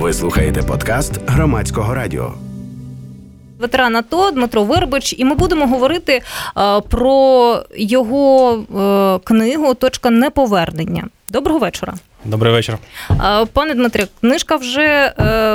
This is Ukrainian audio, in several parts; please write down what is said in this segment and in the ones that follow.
Ви слухаєте подкаст Громадського радіо. Ветеран АТО Дмитро Вербич, і ми будемо говорити про його книгу «Точка неповернення». Доброго вечора. Добрий вечір. Пане Дмитре, книжка вже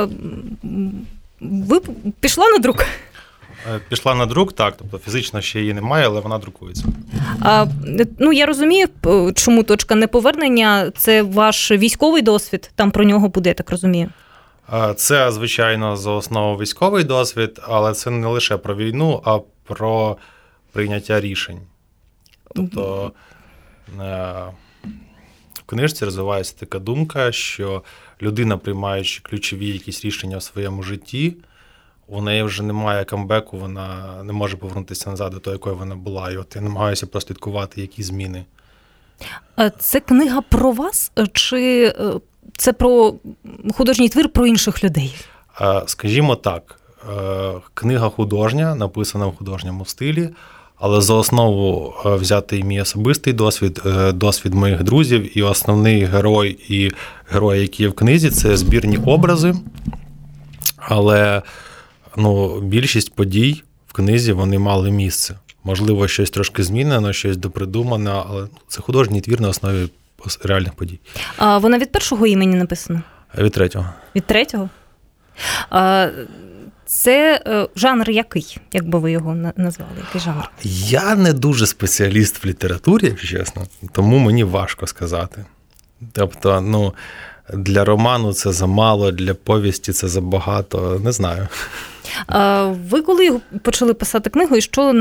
пішла на друк? Пішла на друк, так, тобто фізично ще її немає, але вона друкується. Я розумію, чому «Точка неповернення» – це ваш військовий досвід, там про нього буде, я так розумію. Це, звичайно, за основу військовий досвід, але це не лише про війну, а про прийняття рішень. Тобто в книжці розвивається така думка, що людина, приймаючи ключові якісь рішення в своєму житті, у неї вже немає камбеку, вона не може повернутися назад до того, якою вона була. І от я намагаюся прослідкувати, які зміни. Це книга про вас, чи це про художній твір про інших людей? Скажімо так, книга художня, написана в художньому стилі, але за основу взятий мій особистий досвід, досвід моїх друзів, і основний герой і герої, які є в книзі, це збірні образи, але більшість подій в книзі, вони мали місце. Можливо, щось трошки змінено, щось допридумано, але це художній твір на основі реальних подій. Вона від першого імені написана? Від третього. Від третього? Це жанр який, як би ви його назвали? Який жанр? Я не дуже спеціаліст в літературі, якщо чесно, тому мені важко сказати. Тобто, для роману це замало, для повісті це забагато, не знаю. Ви коли почали писати книгу, і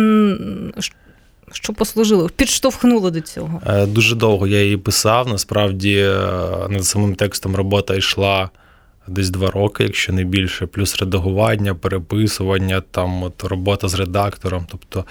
що послужило, підштовхнуло до цього? Дуже довго я її писав, насправді над самим текстом робота йшла десь 2 роки, якщо не більше, плюс редагування, переписування, робота з редактором. Тобто,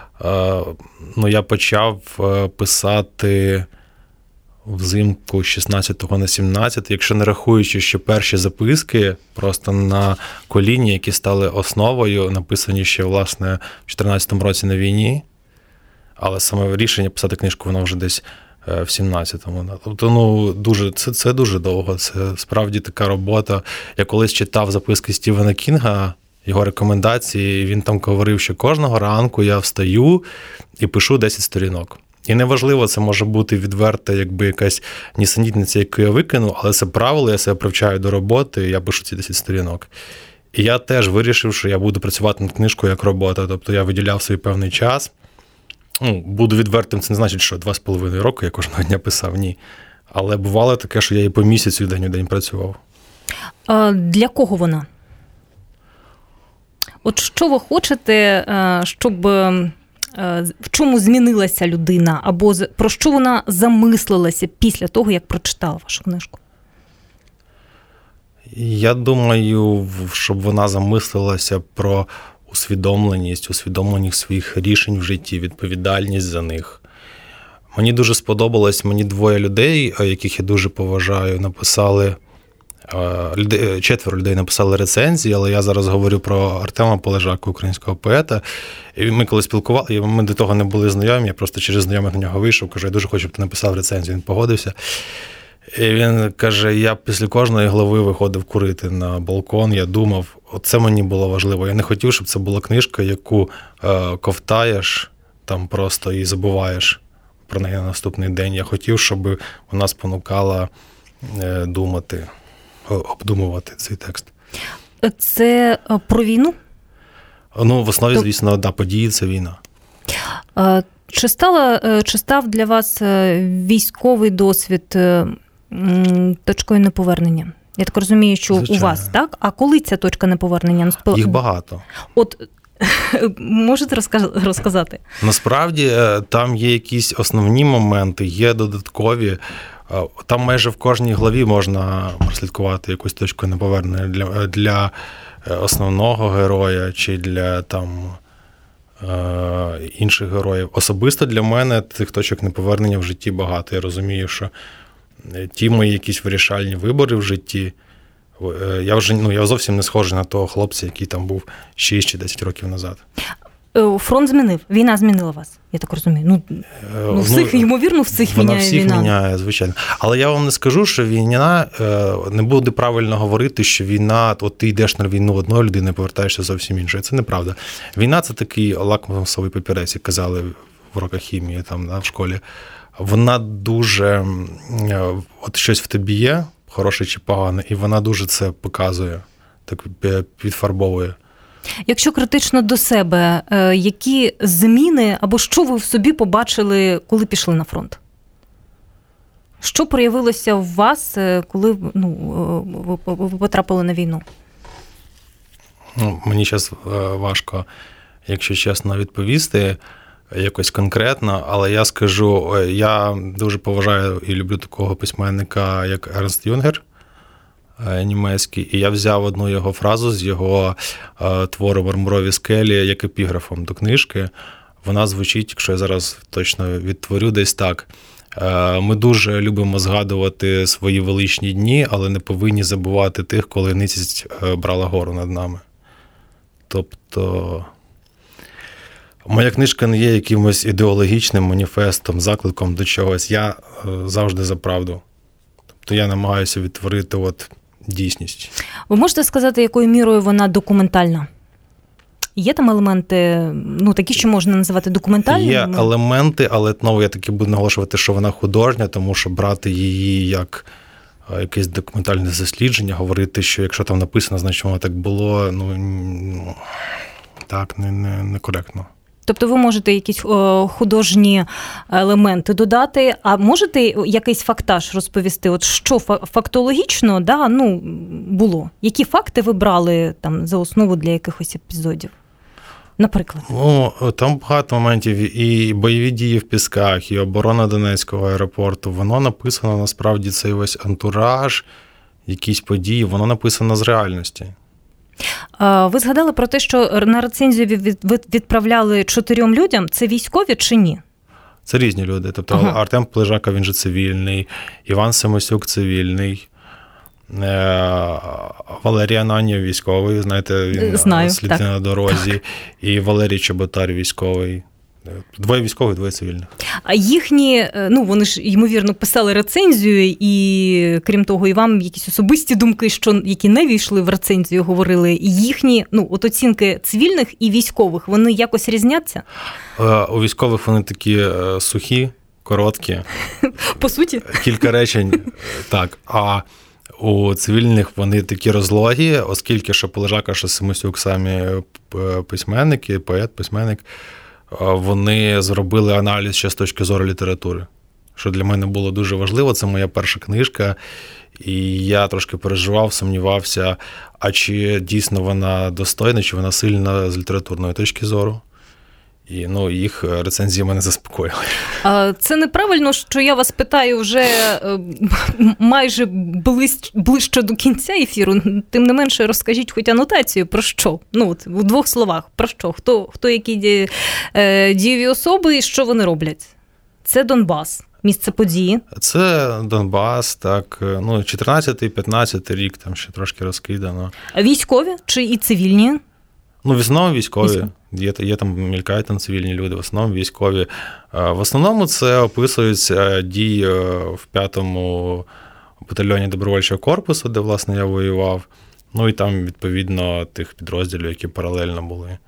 я почав писати взимку 16-го на 17, якщо не рахуючи, що перші записки просто на коліні, які стали основою, написані ще, власне, в 14-му році на війні, але саме рішення писати книжку, воно вже десь в 17-му. Тобто, це дуже довго, це справді така робота. Я колись читав записки Стівена Кінга, його рекомендації, і він там говорив, що кожного ранку я встаю і пишу 10 сторінок. І неважливо, це може бути відверта, якась нісенітниця, яку я викину, але це правило, я себе привчаю до роботи, і я пишу ці 10 сторінок. І я теж вирішив, що я буду працювати над книжкою як робота. Тобто я виділяв свій певний час. Буду відвертим, це не значить, що 2,5 роки я кожного дня писав, ні. Але бувало таке, що я і по місяцю день у день працював. Для кого вона? От що ви хочете, щоб в чому змінилася людина, або про що вона замислилася після того, як прочитала вашу книжку? Я думаю, щоб вона замислилася про усвідомленість своїх рішень в житті, відповідальність за них. Мені дуже сподобалось, мені 2 людей, яких я дуже поважаю, написали, 4 людей написали рецензії, але я зараз говорю про Артема Полежака, українського поета. І ми коли спілкувалися, ми до того не були знайомі, я просто через знайомих на нього вийшов, кажу, я дуже хочу, щоб ти написав рецензію. Він погодився. І він каже, я після кожної глави виходив курити на балкон, я думав, оце мені було важливо. Я не хотів, щоб це була книжка, яку ковтаєш там просто і забуваєш про неї на наступний день. Я хотів, щоб вона спонукала думати, обдумувати цей текст. Це про війну? В основі, звісно, події – це війна. Чи став для вас військовий досвід точкою неповернення? Я так розумію, що звичайно. У вас, так? А коли ця точка неповернення наступила? Їх багато. От, можете розказати? Насправді, там є якісь основні моменти, є додаткові. Там майже в кожній главі можна прослідкувати якусь точку неповернення для основного героя чи для інших героїв. Особисто для мене тих точок неповернення в житті багато. Я розумію, що ті мої якісь вирішальні вибори в житті, я зовсім не схожий на того хлопця, який там був 6 чи 10 років назад. фронт змінив, війна змінила вас, я так розумію. Ймовірно, всіх міняє війна. Вона всіх міняє, звичайно. Але я вам не скажу, що війна, не буде правильно говорити, що війна, от ти йдеш на війну одної людини, повертаєшся зовсім іншою. Це неправда. Війна – це такий лакмусовий папірець, як казали в уроках хімії там, в школі. Вона дуже, от щось в тобі є, хороше чи погане, і вона дуже це показує, так підфарбовує. Якщо критично до себе, які зміни або що ви в собі побачили, коли пішли на фронт? Що проявилося в вас, коли ви потрапили на війну? Мені зараз важко, якщо чесно, відповісти якось конкретно, але я скажу, я дуже поважаю і люблю такого письменника, як Ернст Юнгер, німецький, і я взяв одну його фразу з його твору «Мармурові скелі» як епіграфом до книжки. Вона звучить, якщо я зараз точно відтворю, десь так. Ми дуже любимо згадувати свої величні дні, але не повинні забувати тих, коли ницість брала гору над нами. Тобто моя книжка не є якимось ідеологічним маніфестом, закликом до чогось. Я завжди за правду. Тобто я намагаюся відтворити дійсність. Ви можете сказати, якою мірою вона документальна? Є там елементи, такі, що можна називати документальними? Є елементи, але знову я таки буду наголошувати, що вона художня, тому що брати її як якесь документальне дослідження, говорити, що якщо там написано, значить воно так було, так, некоректно. Тобто ви можете якісь художні елементи додати, а можете якийсь фактаж розповісти? От що фактологічно було? Які факти ви брали там за основу для якихось епізодів? Наприклад? Там багато моментів. І бойові дії в Пісках, і оборона Донецького аеропорту. Воно написано, насправді, цей весь антураж, якісь події, воно написано з реальності. Ви згадали про те, що на рецензію ви відправляли 4 людям. Це військові чи ні? Це різні люди. Тобто Артем Плижака, він же цивільний, Іван Семосюк цивільний, Валерій Ананів військовий, знаєте, він слід на дорозі, і Валерій Чеботар військовий. 2 військових, 2 цивільних. А їхні, вони ж, ймовірно, писали рецензію, і, крім того, і вам якісь особисті думки, які не війшли в рецензію, говорили, і їхні, оцінки цивільних і військових, вони якось різняться? У військових вони такі сухі, короткі. По суті? Кілька речень, так. А у цивільних вони такі розлогі, оскільки що Полежака, що Семосюк самі письменники, поет-письменник, вони зробили аналіз ще з точки зору літератури, що для мене було дуже важливо. Це моя перша книжка, і я трошки переживав, сумнівався, а чи дійсно вона достойна, чи вона сильна з літературної точки зору. І їх рецензії мене заспокоїли. Це неправильно, що я вас питаю вже майже ближче до кінця ефіру. Тим не менше, розкажіть хоч анотацію, про що? У 2 словах, про що? Хто які дієві особи і що вони роблять? Це Донбас, місце події. Це Донбас, так. 14-15 рік, там ще трошки розкидано. Військові чи і цивільні? В основному військові. Є там, мількають там цивільні люди, в основному військові. В основному це описуються дії в 5-му батальйоні добровольчого корпусу, де, власне, я воював. І там, відповідно, тих підрозділів, які паралельно були.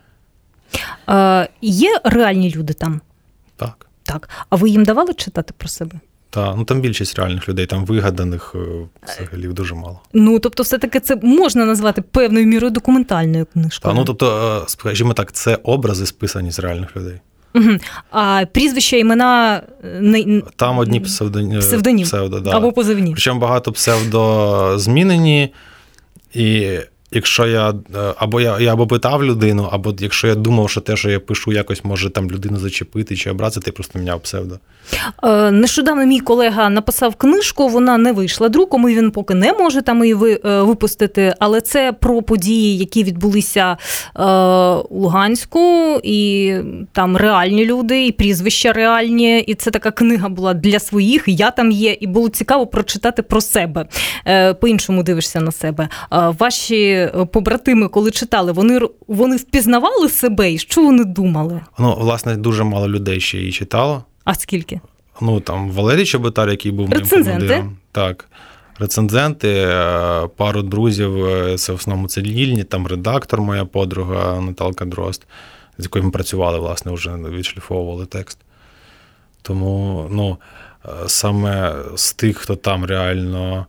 Є реальні люди там? Так. Так. А ви їм давали читати про себе? Так, там більшість реальних людей, там вигаданих взагалі дуже мало. Тобто все-таки це можна назвати певною мірою документальною книжкою? Тобто, скажімо так, це образи списані з реальних людей. А прізвища, імена... Там одні псевдонім. Або позивні. Причому багато псевдо змінені, і якщо я або питав людину, або якщо я думав, що те, що я пишу, якось може там людину зачепити чи образити, я просто міняв псевдо. Нещодавно мій колега написав книжку, вона не вийшла друком, і він поки не може там її випустити, але це про події, які відбулися у Луганську, і там реальні люди, і прізвища реальні, і це така книга була для своїх, і я там є, і було цікаво прочитати про себе. По-іншому дивишся на себе. Ваші ваші побратими, коли читали, вони впізнавали себе і що вони думали? Ну, власне, дуже мало людей ще її читало. А скільки? Ну, там Валерій Чеботар, який був моїм командиром. Так. Рецензенти, пару друзів, це в основному це Лільні, там редактор, моя подруга Наталка Дрозд, з якою ми працювали, власне, вже відшліфовували текст. Тому, ну, саме з тих, хто там реально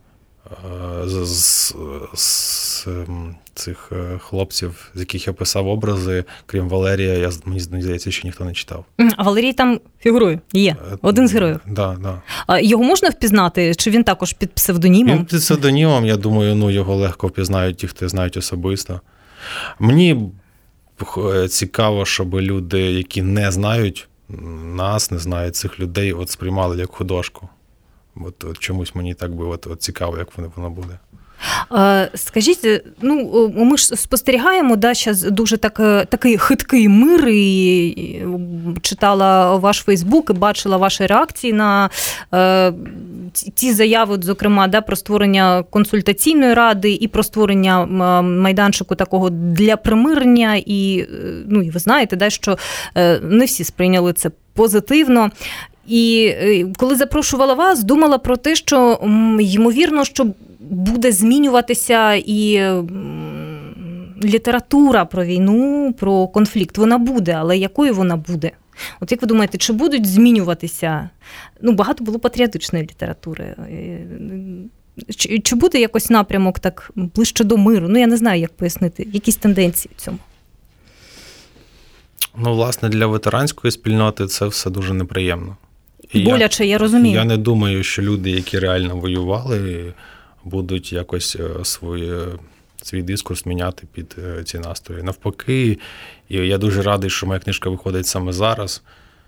з цих хлопців, з яких я писав образи, крім Валерія, мені здається, ще ніхто не читав. А Валерій там фігурує? Є. Один з героїв. Да, да. А його можна впізнати? Чи він також під псевдонімом? Він під псевдонімом, я думаю, ну, його легко впізнають ті, хто знають особисто. Мені цікаво, щоб люди, які не знають нас, не знають цих людей, от сприймали як художку. От чомусь мені так би от цікаво, як воно буде. Скажіть, ну, ми ж спостерігаємо, да, зараз дуже такий хиткий мир, і читала ваш Фейсбук і бачила ваші реакції на ті заяви, зокрема, да, про створення консультаційної ради і про створення майданчику такого для примирення. І, ну, і ви знаєте, да, що не всі сприйняли це позитивно. І коли запрошувала вас, думала про те, що, ймовірно, що буде змінюватися і література про війну, про конфлікт. Вона буде, але якою вона буде? От як ви думаєте, чи будуть змінюватися? Ну, багато було патріотичної літератури. Чи буде якось напрямок так ближче до миру? Ну, я не знаю, як пояснити. Якісь тенденції в цьому? Ну, власне, для ветеранської спільноти це все дуже неприємно. Боляче, я розумію. Я не думаю, що люди, які реально воювали, будуть якось свій дискурс міняти під ці настрої. Навпаки, і я дуже радий, що моя книжка виходить саме зараз.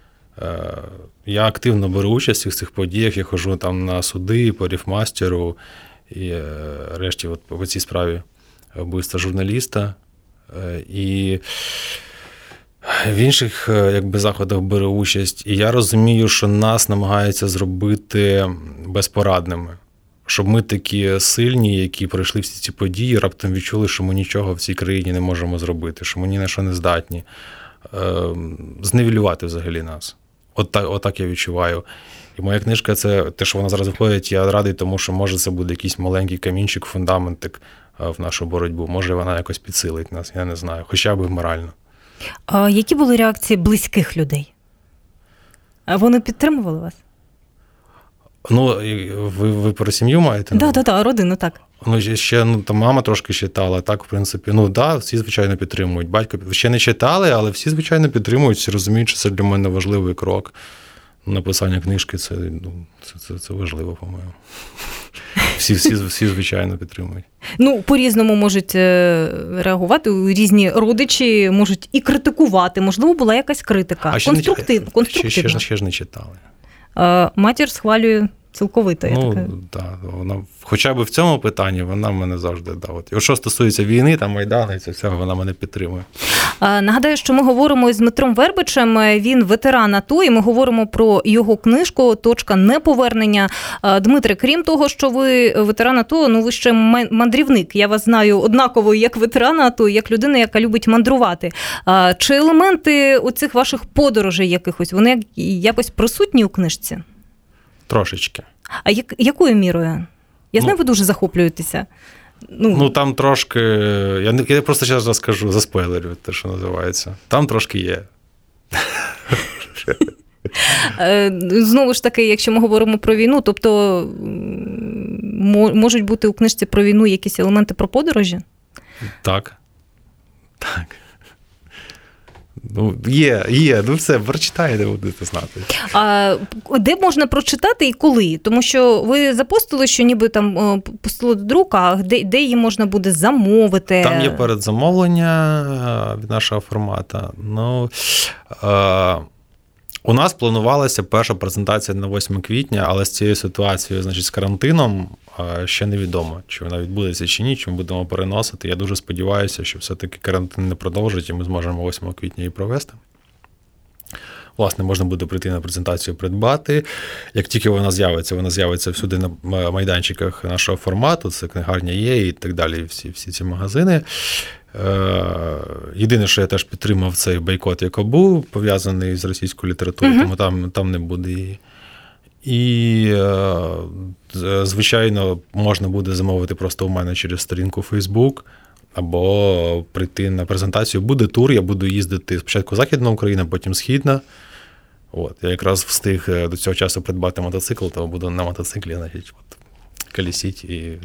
Я активно беру участь у цих подіях, я ходжу там на суди, по Ріфмастеру і решті от по цій справі вбивства журналіста. І в інших якби заходах беру участь. І я розумію, що нас намагаються зробити безпорадними. Щоб ми такі сильні, які пройшли всі ці події, раптом відчули, що ми нічого в цій країні не можемо зробити, що ми ні на що не здатні. Зневілювати взагалі нас. Отак я відчуваю. І моя книжка, це те, що вона зараз виходить, я радий, тому що може це буде якийсь маленький камінчик, фундаментик в нашу боротьбу. Може вона якось підсилить нас, я не знаю, хоча б морально. А які були реакції близьких людей? А вони підтримували вас? Ну, ви про сім'ю маєте? Так, родину, так. Ну, ще, там мама трошки читала, так, в принципі. Ну, всі, звичайно, підтримують. Батько ще не читали, але всі, звичайно, підтримують, всі розуміють, що це для мене важливий крок. Написання книжки, це важливо, по-моєму. Всі, звичайно, підтримують. Ну, по-різному можуть реагувати, різні родичі можуть і критикувати. Можливо, була якась критика. Конструктивна. Ще ж не читали. Матір схвалює цілковито. Так, вона, хоча б в цьому питанні, вона мене завжди давить. І що стосується війни, там Майдану і цього, вона мене підтримує. Нагадаю, що ми говоримо з Дмитром Вербичем, він ветеран АТО, і ми говоримо про його книжку «Точка неповернення». Дмитре, крім того, що ви ветеран АТО, ну ви ще мандрівник. Я вас знаю однаково як ветерана АТО, як людина, яка любить мандрувати. Чи елементи оцих ваших подорожей якихось, вони якось присутні у книжці? Трошечки. А якою мірою? Я знаю, ви дуже захоплюєтеся. Ну, там трошки, я просто зараз розкажу, заспойлерю те, що називається. Там трошки є. Знову ж таки, якщо ми говоримо про війну, тобто можуть бути у книжці про війну якісь елементи про подорожі? Так. Ну, є, ну все, прочитайте, будете знати. А де можна прочитати і коли? Тому що ви запостили, що ніби там пустили до друку, а де її можна буде замовити? Там є передзамовлення від нашого формату. Ну, у нас планувалася перша презентація на 8 квітня, але з цією ситуацією, значить, з карантином, ще невідомо, чи вона відбудеться чи ні, чи ми будемо переносити. Я дуже сподіваюся, що все-таки карантин не продовжить, і ми зможемо 8 квітня її провести. Власне, можна буде прийти на презентацію, придбати. Як тільки вона з'явиться всюди на майданчиках нашого формату, це книгарня є і так далі, всі ці магазини. Єдине, що я теж підтримав, цей бойкот, який був пов'язаний з російською літературою, тому там не буде її. І, звичайно, можна буде замовити просто у мене через сторінку Facebook, або прийти на презентацію. Буде тур, я буду їздити спочатку Західна Україна, потім Східна. Я якраз встиг до цього часу придбати мотоцикл, то буду на мотоциклі, значить, колісіть і...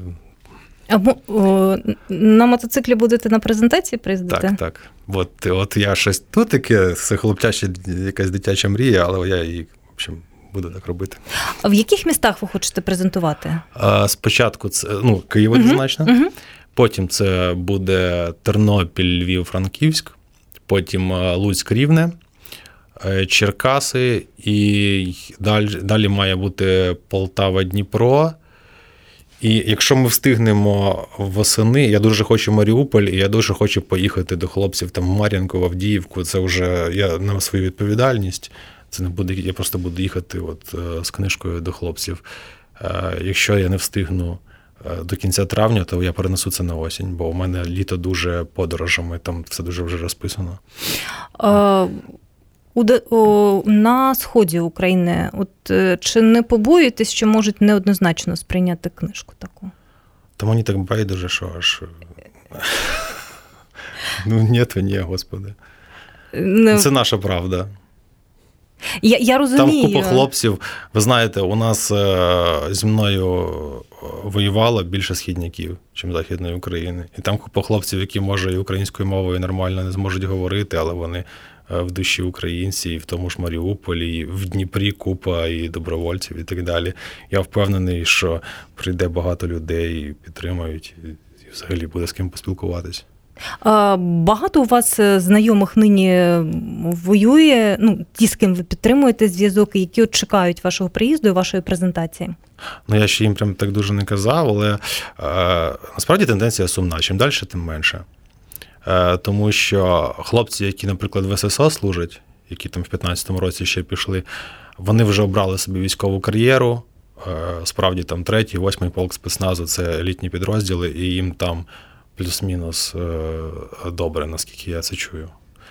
На мотоциклі будете на презентації приїздити? Так. От я щось тут таке, це хлопчача якась дитяча мрія, але я її, в общем, буду так робити. А в яких містах ви хочете презентувати? Спочатку це, Київ однозначно, потім це буде Тернопіль, Львів, Франківськ, потім Луцьк, Рівне, Черкаси, і далі має бути Полтава, Дніпро. І якщо ми встигнемо восени, я дуже хочу Маріуполь, і я дуже хочу поїхати до хлопців там в Мар'їнку, в Авдіївку. Це вже я на свою відповідальність. Це не буде, я просто буду їхати з книжкою до хлопців. Якщо я не встигну до кінця травня, то я перенесу це на осінь, бо у мене літо дуже подорожами, там все дуже вже розписано. На сході України, чи не побоюєтесь, що можуть неоднозначно сприйняти книжку таку? Та мені так байдуже, що аж... ні, Господи. Це наша правда. Я розумію. Там купа хлопців. Ви знаєте, у нас зі мною воювало більше східняків, ніж Західної України. І там купа хлопців, які, може, і українською мовою нормально не зможуть говорити, але вони в душі українці, і в тому ж Маріуполі, і в Дніпрі купа і добровольців, і так далі. Я впевнений, що прийде багато людей, і підтримають, і взагалі буде з ким поспілкуватись. Багато у вас знайомих нині воює, ті, з ким ви підтримуєте зв'язок, і які чекають вашого приїзду і вашої презентації? Я ще їм прям так дуже не казав, але насправді тенденція сумна. Чим далі, тим менше. Тому що хлопці, які, наприклад, в ССО служать, які там в 15-му році ще пішли, вони вже обрали собі військову кар'єру. Справді там 3-й, 8-й полк спецназу – це елітні підрозділи, і їм там плюс-мінус добре, наскільки я це чую.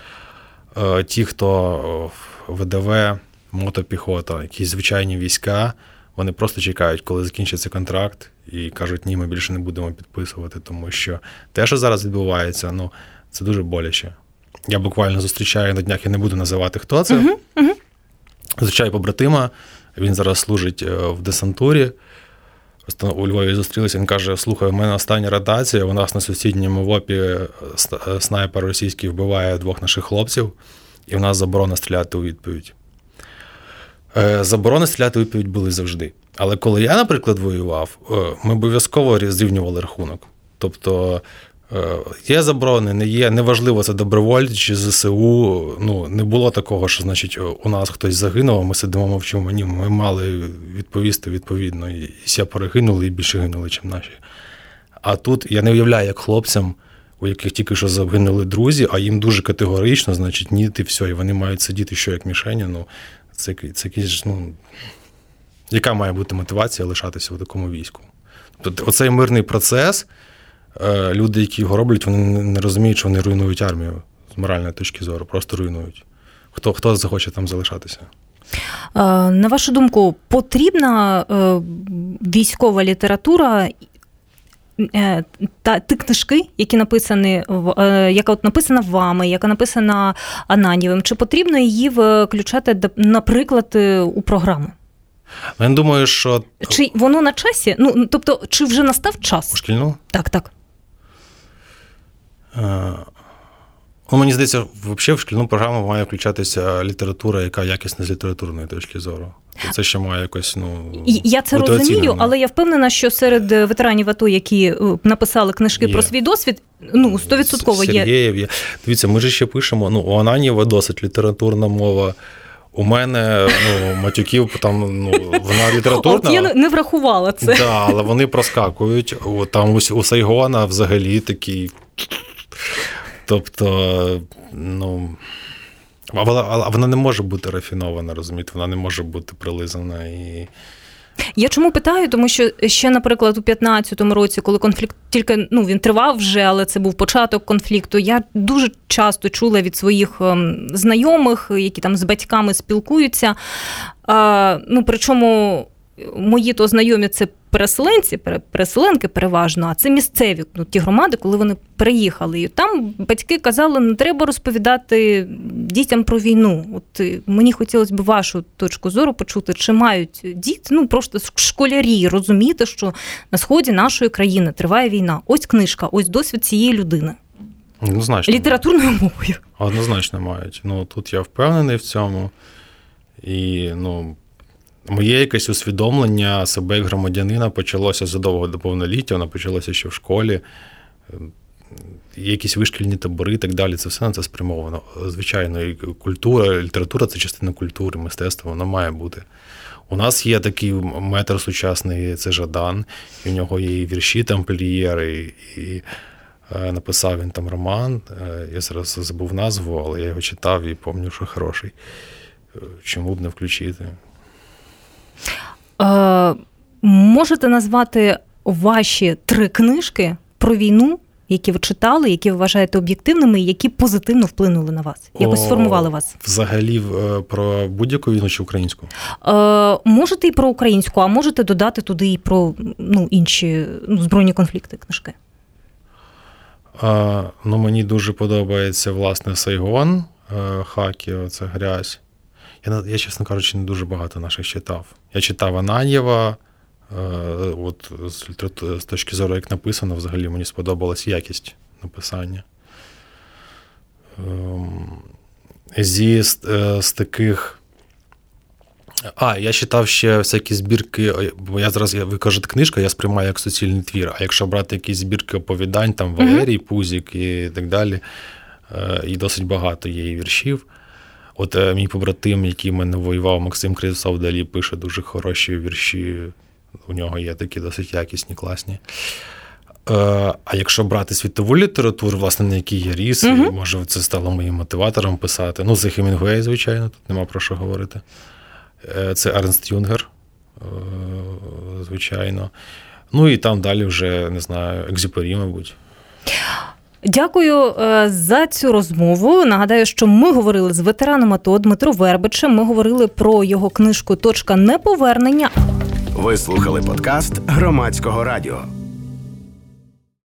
Ті, хто ВДВ, мотопіхота, якісь звичайні війська, вони просто чекають, коли закінчиться контракт, і кажуть, ні, ми більше не будемо підписувати, тому що те, що зараз відбувається, це дуже боляче. Я буквально зустрічаю на днях, я не буду називати, хто це. Зустрічаю побратима, він зараз служить в десантурі. Просто у Львові зустрілися, він каже, слухай, у мене остання ротація, у нас на сусідньому ВОПі снайпер російський вбиває 2 наших хлопців, і в нас заборона стріляти у відповідь. Заборони стріляти у відповідь були завжди. Але коли я, наприклад, воював, ми обов'язково зрівнювали рахунок. Тобто є заборони, не є, неважливо, це добровольці чи ЗСУ, не було такого, що, значить, у нас хтось загинув, а ми сидимо мовчимо. Ні, ми мали відповісти відповідно. І ся перегинули, і більше гинули, ніж наші. А тут я не уявляю, як хлопцям, у яких тільки що загинули друзі, а їм дуже категорично, значить, ні, ти все, і вони мають сидіти, що як мішені, це якісь, яка має бути мотивація лишатися в такому війську? Тобто оцей мирний процес, люди, які його роблять, вони не розуміють, що вони руйнують армію з моральної точки зору, просто руйнують. Хто захоче там залишатися? На вашу думку, потрібна військова література та ті книжки, які написані, яка написана вами, яка написана Ананьєвим, чи потрібно її включати, наприклад, у програми? Я думаю, що... Чи воно на часі? Тобто, чи вже настав час? У шкільну? Так. Мені здається, взагалі в шкільну програму має включатися література, яка якісна з літературної точки зору. Це ще має якось, Я це розумію, але я впевнена, що серед ветеранів АТО, які написали книжки про свій досвід, 100% є. Сергієв є. Дивіться, ми ж ще пишемо, у Ананьєва досить літературна мова. У мене, матюків, там, вона літературна. От я не врахувала це. Так, але вони проскакують. Там у Сайгона взагалі такий... Тобто, А вона не може бути рафінована, розумієте? Вона не може бути прилизана і... Я чому питаю? Тому що ще, наприклад, у 15-му році, коли конфлікт тільки, він тривав вже, але це був початок конфлікту, я дуже часто чула від своїх знайомих, які там з батьками спілкуються, причому мої то знайомі це переселенки переважно, а це місцеві, ті громади, коли вони переїхали. І там батьки казали, не треба розповідати дітям про війну. От мені хотілося б вашу точку зору почути, чи мають діти, просто школярі розуміти, що на сході нашої країни триває війна. Ось книжка, ось досвід цієї людини. Однозначно. Літературною мовою. Однозначно мають. Тут я впевнений в цьому. І, моє якесь усвідомлення себе як громадянина почалося задовго до повноліття, воно почалося ще в школі. Якісь вишкільні табори і так далі, це все на це спрямовано. Звичайно, і культура, література – це частина культури, мистецтва, воно має бути. У нас є такий метр сучасний, це Жадан, і в нього є і вірші тамплієри, і написав він там роман, я зараз забув назву, але я його читав і пам'ятаю, що хороший. Чому б не включити? Можете назвати ваші 3 книжки про війну, які ви читали, які ви вважаєте об'єктивними і які позитивно вплинули на вас? Якось сформували вас? Взагалі про будь-яку війну чи українську? Можете і про українську, а можете додати туди і про інші збройні конфлікти книжки? Мені дуже подобається, власне, Сайгон, Хакіо, це грязь. Я, чесно кажучи, не дуже багато наших читав. Я читав Ананьєва, з точки зору, як написано, взагалі мені сподобалась якість написання. З таких... я читав ще всякі збірки, бо ви кажете книжка, я сприймаю як суцільний твір, а якщо брати якісь збірки оповідань, там Валерій Пузік і так далі, і досить багато є і віршів. От мій побратим, який в мене воював, Максим Кривцов, далі пише дуже хороші вірші, у нього є такі досить якісні, класні. А якщо брати світову літературу, власне, на якій я ріс, може це стало моїм мотиватором писати. Це Хемінгуей, звичайно, тут нема про що говорити. Це Ернст Юнгер, звичайно. І там далі вже, не знаю, Екзюпері, мабуть. Дякую за цю розмову. Нагадаю, що ми говорили з ветераном АТО Дмитро Вербичем. Ми говорили про його книжку «Точка неповернення». Ви слухали подкаст Громадського радіо.